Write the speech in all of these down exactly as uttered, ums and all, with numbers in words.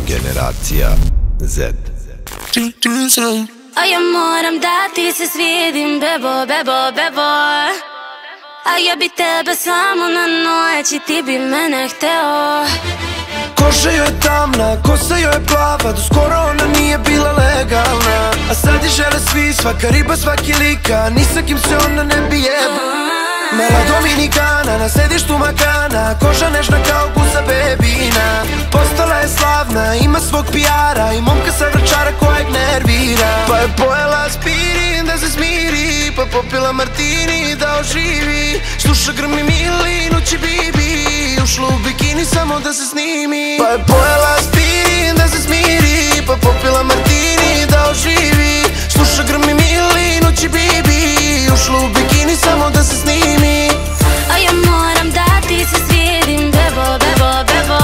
Generacija Z. A ja moram da ti se svidim, bebo, bebo, bebo. A ja bi tebe samo na noć i ti bi mene hteo. Koža joj je tamna, kosa joj je plava, do skoro ona nije bila legalna. A sad je žele svi, svaka riba, svaki lika, ni sa kim se ona ne bi jeba. Mala Dominikana, na sedištu makana, koža nežna kao guza bebina. Postala je slavna, ima svog pijara i momka sa vračara kojeg nervira. Pa je pojela aspirin da se smiri, pa popila martini da oživi. Sluša grmi Mili, noći Bibi, ušla u bikini samo da se snimi. Pa je pojela aspirin da se smiri, pa popila martini da oživi. Sluša grmi Mili, noći Bibi, ušla u bikini samo da se snimi. A ja moram da ti se svidim, bebo, bebo, bebo.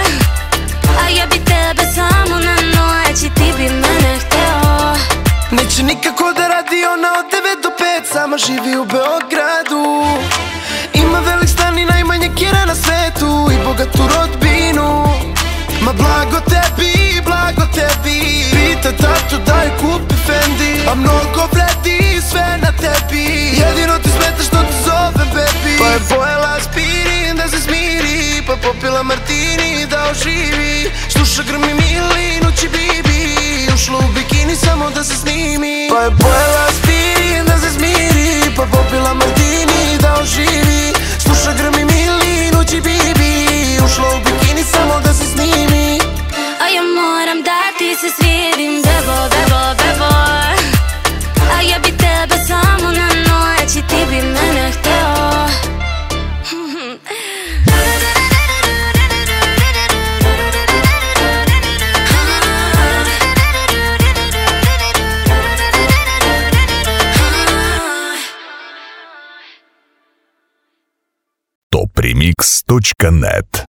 A ja bi tebe samo na noć i ti bi mene hteo. Neće nikako da radi ona od devet do pet, sama živi u Beogradu. Ima velik stan i najmanje kjera na svetu i bogatu rodbinu. Ma blago tebi, blago tebi, pita tatu da je kupi Fendi. A mnogo vredi sve na tebi, jedino ti smeta što te zovem baby. Pa je pojela aspirin da se smiri, pa popila martini da oživi. Sluša grmi Mili, noći Bibi, ušla u bikini samo da se snimi. Pa je pojela aspirin da se smiri, pa popila martini da oživi. Sluša grmi Mili, noći Bibi, ušla u bikini samo da se snimi. A ja moram da ti se svidim, bebo, bebo, bebo. A ja bi tebe samo na noć i ti bi mene hteo. Toprimix точка нет